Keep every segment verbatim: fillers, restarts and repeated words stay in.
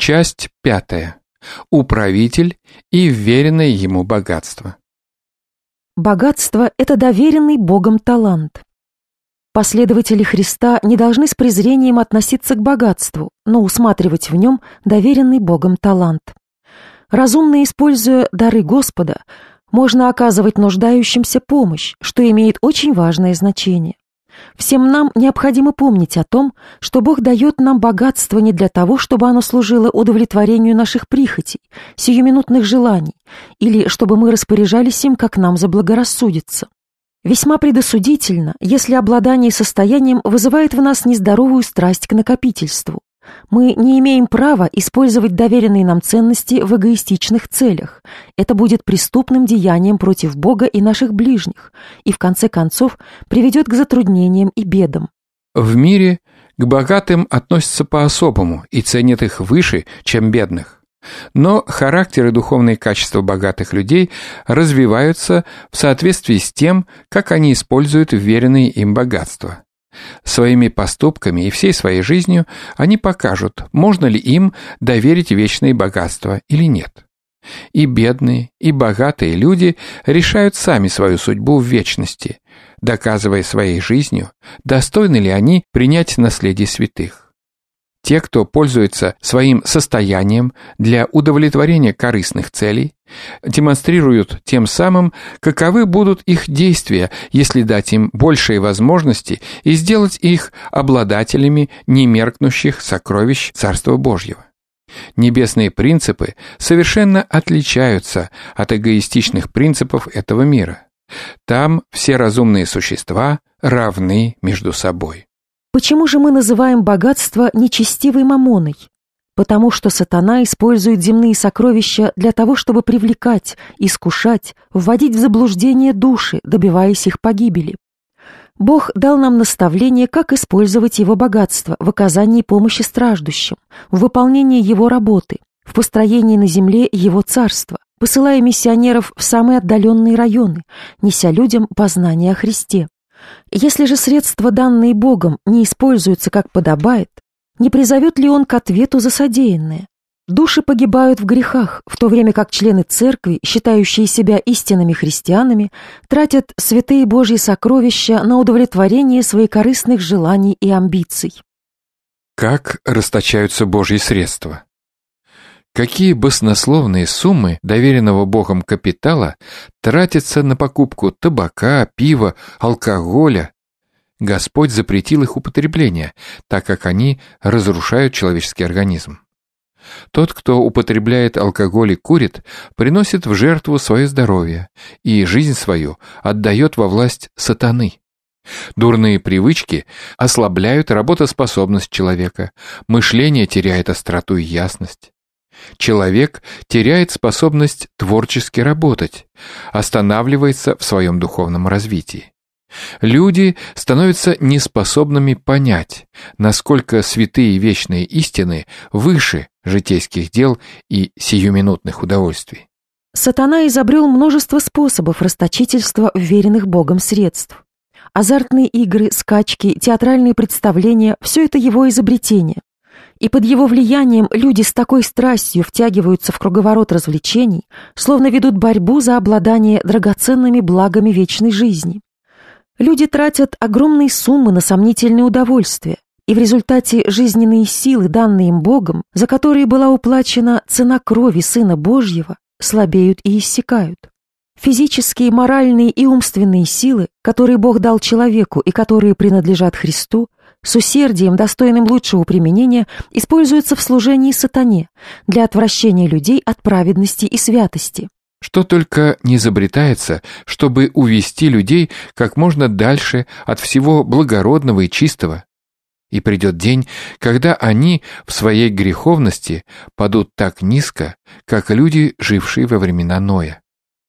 Часть пятая. Управитель и вверенное ему богатство. Богатство – это доверенный Богом талант. Последователи Христа не должны с презрением относиться к богатству, но усматривать в нем доверенный Богом талант. Разумно используя дары Господа, можно оказывать нуждающимся помощь, что имеет очень важное значение. Всем нам необходимо помнить о том, что Бог дает нам богатство не для того, чтобы оно служило удовлетворению наших прихотей, сиюминутных желаний, или чтобы мы распоряжались им, как нам заблагорассудится. Весьма предосудительно, если обладание состоянием вызывает в нас нездоровую страсть к накопительству. Мы не имеем права использовать доверенные нам ценности в эгоистичных целях. Это будет преступным деянием против Бога и наших ближних, и в конце концов приведет к затруднениям и бедам. В мире к богатым относятся по-особому и ценят их выше, чем бедных. Но характер и духовные качества богатых людей развиваются в соответствии с тем, как они используют вверенные им богатства. Своими поступками и всей своей жизнью они покажут, можно ли им доверить вечные богатства или нет. И бедные, и богатые люди решают сами свою судьбу в вечности, доказывая своей жизнью, достойны ли они принять наследие святых. Те, кто пользуется своим состоянием для удовлетворения корыстных целей, демонстрируют тем самым, каковы будут их действия, если дать им большие возможности и сделать их обладателями немеркнущих сокровищ Царства Божьего. Небесные принципы совершенно отличаются от эгоистичных принципов этого мира. Там все разумные существа равны между собой. Почему же мы называем богатство нечестивой мамоной? Потому что сатана использует земные сокровища для того, чтобы привлекать, искушать, вводить в заблуждение души, добиваясь их погибели. Бог дал нам наставление, как использовать его богатство в оказании помощи страждущим, в выполнении его работы, в построении на земле его царства, посылая миссионеров в самые отдаленные районы, неся людям познание о Христе. Если же средства, данные Богом, не используются как подобает, не призовет ли Он к ответу за содеянное? Души погибают в грехах, в то время как члены церкви, считающие себя истинными христианами, тратят святые Божьи сокровища на удовлетворение своих корыстных желаний и амбиций. Как расточаются Божьи средства? Какие баснословные суммы доверенного Богом капитала тратятся на покупку табака, пива, алкоголя? Господь запретил их употребление, так как они разрушают человеческий организм. Тот, кто употребляет алкоголь и курит, приносит в жертву свое здоровье и жизнь свою отдает во власть сатаны. Дурные привычки ослабляют работоспособность человека, мышление теряет остроту и ясность. Человек теряет способность творчески работать, останавливается в своем духовном развитии. Люди становятся неспособными понять, насколько святые вечные истины выше житейских дел и сиюминутных удовольствий. Сатана изобрел множество способов расточительства вверенных Богом средств. Азартные игры, скачки, театральные представления – все это его изобретение. И под его влиянием люди с такой страстью втягиваются в круговорот развлечений, словно ведут борьбу за обладание драгоценными благами вечной жизни. Люди тратят огромные суммы на сомнительные удовольствия, и в результате жизненные силы, данные им Богом, за которые была уплачена цена крови Сына Божьего, слабеют и иссякают. Физические, моральные и умственные силы, которые Бог дал человеку и которые принадлежат Христу, с усердием, достойным лучшего применения, используются в служении сатане для отвращения людей от праведности и святости. Что только не изобретается, чтобы увести людей как можно дальше от всего благородного и чистого. И придет день, когда они в своей греховности падут так низко, как люди, жившие во времена Ноя.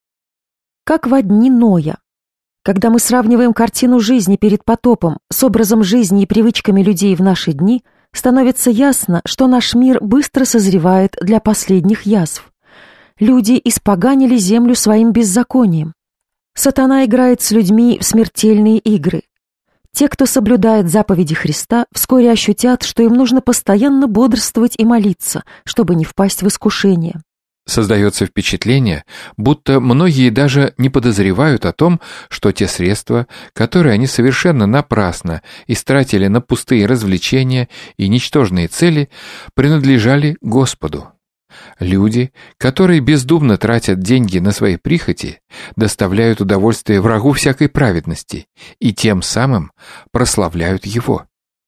Как во дни Ноя. Когда мы сравниваем картину жизни перед потопом с образом жизни и привычками людей в наши дни, становится ясно, что наш мир быстро созревает для последних язв. Люди испоганили землю своим беззаконием. Сатана играет с людьми в смертельные игры. Те, кто соблюдает заповеди Христа, вскоре ощутят, что им нужно постоянно бодрствовать и молиться, чтобы не впасть в искушение. Создается впечатление, будто многие даже не подозревают о том, что те средства, которые они совершенно напрасно истратили на пустые развлечения и ничтожные цели, принадлежали Господу. Люди, которые бездумно тратят деньги на свои прихоти, доставляют удовольствие врагу всякой праведности и тем самым прославляют Его.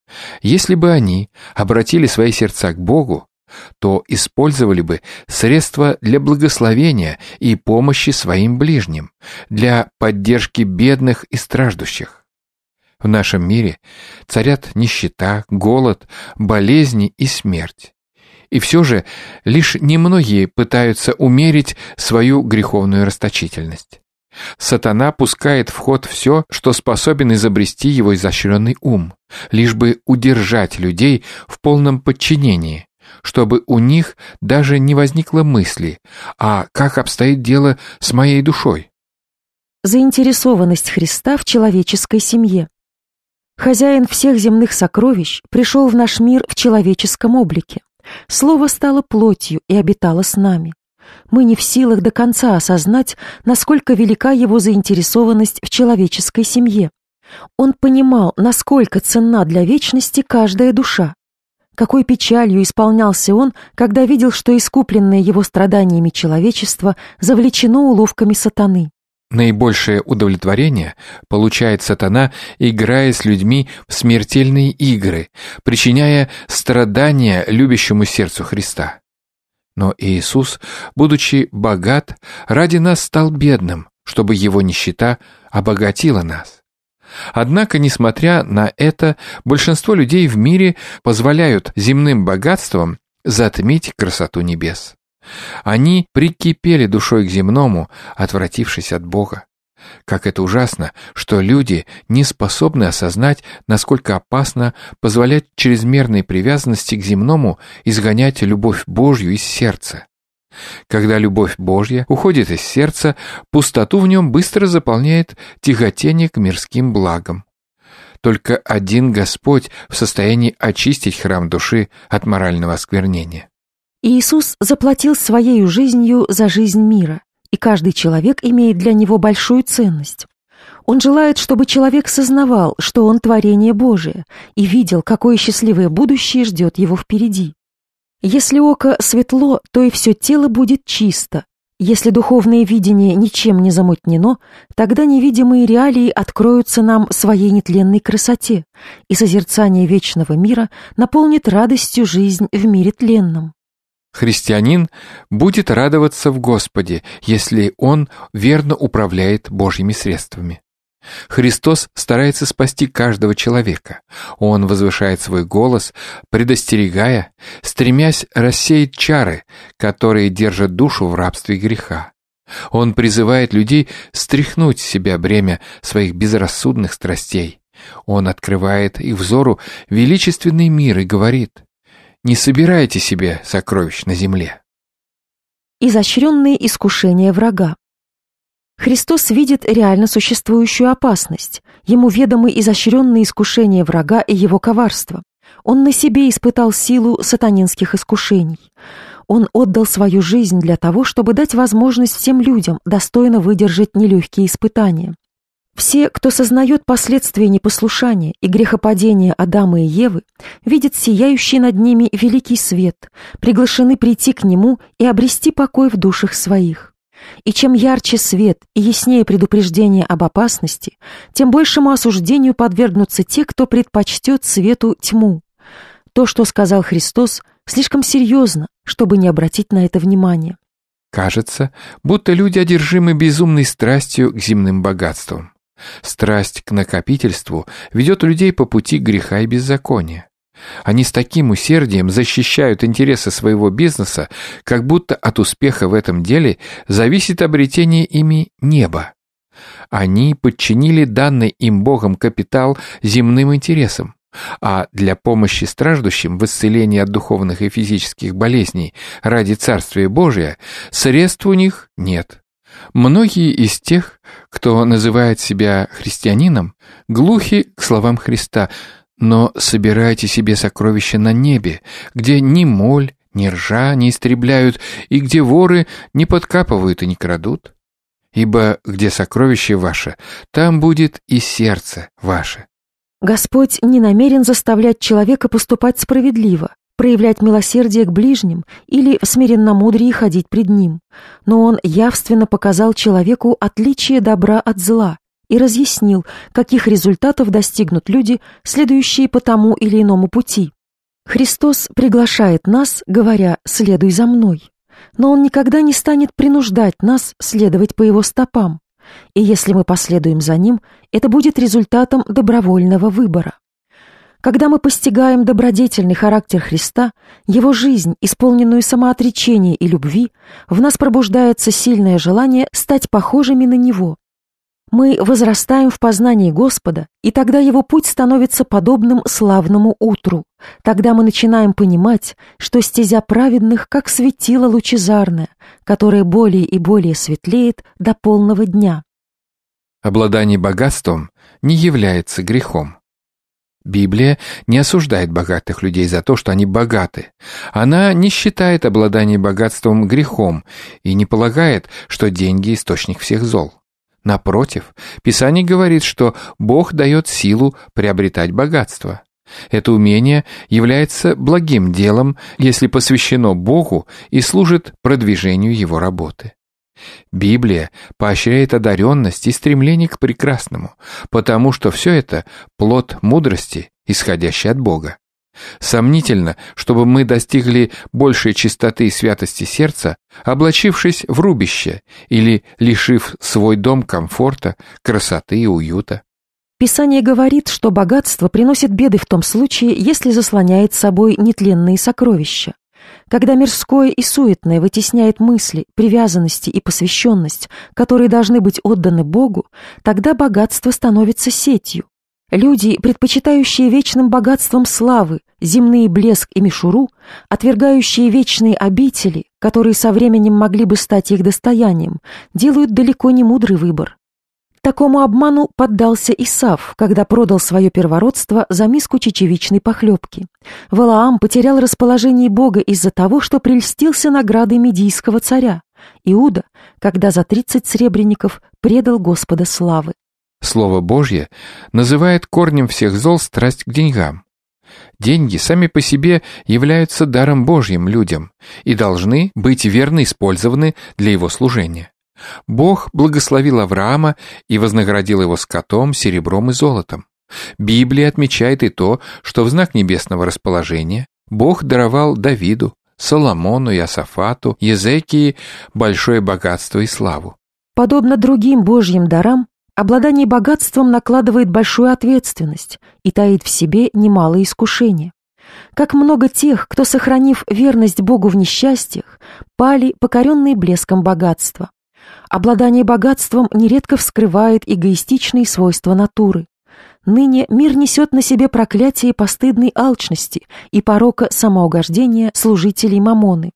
Если бы они обратили свои сердца к Богу, то использовали бы средства для благословения и помощи своим ближним, для поддержки бедных и страждущих. В нашем мире царят нищета, голод, болезни и смерть. И все же лишь немногие пытаются умерить свою греховную расточительность. Сатана пускает в ход все, что способен изобрести его изощренный ум, лишь бы удержать людей в полном подчинении, чтобы у них даже не возникло мысли, а как обстоит дело с моей душой? Заинтересованность Христа в человеческой семье. Хозяин всех земных сокровищ пришел в наш мир в человеческом облике. Слово стало плотью и обитало с нами. Мы не в силах до конца осознать, насколько велика его заинтересованность в человеческой семье. Он понимал, насколько ценна для вечности каждая душа. Какой печалью исполнялся он, когда видел, что искупленное его страданиями человечество завлечено уловками сатаны. Наибольшее удовлетворение получает сатана, играя с людьми в смертельные игры, причиняя страдания любящему сердцу Христа. Но Иисус, будучи богат, ради нас стал бедным, чтобы его нищета обогатила нас. Однако, несмотря на это, большинство людей в мире позволяют земным богатствам затмить красоту небес. Они прикипели душой к земному, отвратившись от Бога. Как это ужасно, что люди не способны осознать, насколько опасно позволять чрезмерной привязанности к земному изгонять любовь Божью из сердца. Когда любовь Божья уходит из сердца, пустоту в нем быстро заполняет тяготение к мирским благам. Только один Господь в состоянии очистить храм души от морального осквернения. Иисус заплатил своей жизнью за жизнь мира, и каждый человек имеет для него большую ценность. Он желает, чтобы человек сознавал, что он творение Божие, и видел, какое счастливое будущее ждет его впереди. Если око светло, то и все тело будет чисто. Если духовное видение ничем не замутнено, тогда невидимые реалии откроются нам в своей нетленной красоте, и созерцание вечного мира наполнит радостью жизнь в мире тленном. Христианин будет радоваться в Господе, если он верно управляет Божьими средствами. Христос старается спасти каждого человека. Он возвышает свой голос, предостерегая, стремясь рассеять чары, которые держат душу в рабстве греха. Он призывает людей стряхнуть с себя бремя своих безрассудных страстей. Он открывает их взору величественный мир и говорит: «Не собирайте себе сокровищ на земле». Изощренные искушения врага. Христос видит реально существующую опасность. Ему ведомы изощренные искушения врага и его коварство. Он на себе испытал силу сатанинских искушений. Он отдал свою жизнь для того, чтобы дать возможность всем людям достойно выдержать нелегкие испытания. Все, кто сознает последствия непослушания и грехопадения Адама и Евы, видят сияющий над ними великий свет, приглашены прийти к нему и обрести покой в душах своих. И чем ярче свет и яснее предупреждение об опасности, тем большему осуждению подвергнутся те, кто предпочтет свету тьму. То, что сказал Христос, слишком серьезно, чтобы не обратить на это внимание. Кажется, будто люди одержимы безумной страстью к земным богатствам. Страсть к накопительству ведет людей по пути греха и беззакония. Они с таким усердием защищают интересы своего бизнеса, как будто от успеха в этом деле зависит обретение ими неба. Они подчинили данный им Богом капитал земным интересам, а для помощи страждущим в исцелении от духовных и физических болезней ради Царствия Божия средств у них нет. Многие из тех, кто называет себя христианином, глухи к словам Христа, но собирайте себе сокровища на небе, где ни моль, ни ржа не истребляют, и где воры не подкапывают и не крадут. Ибо где сокровище ваше, там будет и сердце ваше. Господь не намерен заставлять человека поступать справедливо, проявлять милосердие к ближним или в смиренномудрии ходить пред Ним. Но Он явственно показал человеку отличие добра от зла и разъяснил, каких результатов достигнут люди, следующие по тому или иному пути. Христос приглашает нас, говоря «следуй за мной», но Он никогда не станет принуждать нас следовать по Его стопам. И если мы последуем за Ним, это будет результатом добровольного выбора. Когда мы постигаем добродетельный характер Христа, Его жизнь, исполненную самоотречения и любви, в нас пробуждается сильное желание стать похожими на Него. Мы возрастаем в познании Господа, и тогда Его путь становится подобным славному утру. Тогда мы начинаем понимать, что стезя праведных, как светило лучезарное, которое более и более светлеет до полного дня. Обладание богатством не является грехом. Библия не осуждает богатых людей за то, что они богаты. Она не считает обладание богатством грехом и не полагает, что деньги – источник всех зол. Напротив, Писание говорит, что Бог дает силу приобретать богатство. Это умение является благим делом, если посвящено Богу и служит продвижению Его работы. Библия поощряет одаренность и стремление к прекрасному, потому что все это – плод мудрости, исходящей от Бога. Сомнительно, чтобы мы достигли большей чистоты и святости сердца, облачившись в рубище или лишив свой дом комфорта, красоты и уюта. Писание говорит, что богатство приносит беды в том случае, если заслоняет собой нетленные сокровища. Когда мирское и суетное вытесняет мысли, привязанности и посвященность, которые должны быть отданы Богу, тогда богатство становится сетью. Люди, предпочитающие вечным богатством славы, земные блеск и мишуру, отвергающие вечные обители, которые со временем могли бы стать их достоянием, делают далеко не мудрый выбор. Такому обману поддался Исав, когда продал свое первородство за миску чечевичной похлебки. Валаам потерял расположение Бога из-за того, что прельстился наградой медийского царя. Иуда, когда за тридцать сребреников предал Господа славы. Слово Божье называет корнем всех зол страсть к деньгам. Деньги сами по себе являются даром Божьим людям и должны быть верно использованы для его служения. Бог благословил Авраама и вознаградил его скотом, серебром и золотом. Библия отмечает и то, что в знак небесного расположения Бог даровал Давиду, Соломону, Иосафату, Езекии большое богатство и славу. Подобно другим Божьим дарам, обладание богатством накладывает большую ответственность и таит в себе немалое искушение. Как много тех, кто, сохранив верность Богу в несчастьях, пали, покоренные блеском богатства. Обладание богатством нередко вскрывает эгоистичные свойства натуры. Ныне мир несет на себе проклятие постыдной алчности и порока самоугождения служителей мамоны.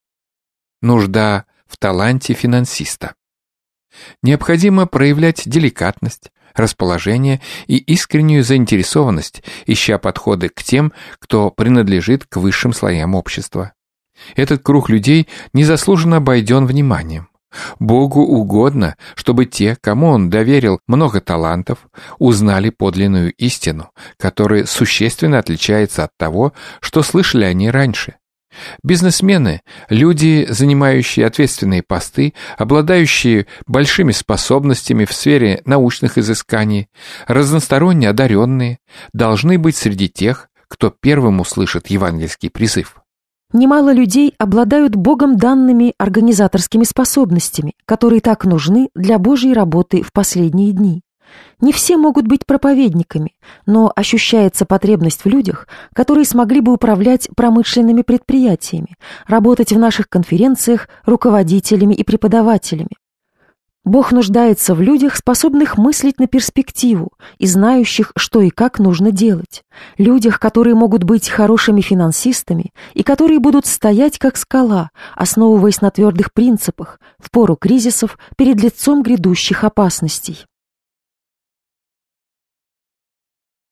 Нужда в таланте финансиста. Необходимо проявлять деликатность, расположение и искреннюю заинтересованность, ища подходы к тем, кто принадлежит к высшим слоям общества. Этот круг людей незаслуженно обойден вниманием. Богу угодно, чтобы те, кому Он доверил много талантов, узнали подлинную истину, которая существенно отличается от того, что слышали они раньше. Бизнесмены – люди, занимающие ответственные посты, обладающие большими способностями в сфере научных изысканий, разносторонне одаренные, должны быть среди тех, кто первым услышит евангельский призыв. Немало людей обладают Богом данными организаторскими способностями, которые так нужны для Божьей работы в последние дни. Не все могут быть проповедниками, но ощущается потребность в людях, которые смогли бы управлять промышленными предприятиями, работать в наших конференциях руководителями и преподавателями. Бог нуждается в людях, способных мыслить на перспективу и знающих, что и как нужно делать. Людях, которые могут быть хорошими финансистами и которые будут стоять как скала, основываясь на твердых принципах, в пору кризисов перед лицом грядущих опасностей.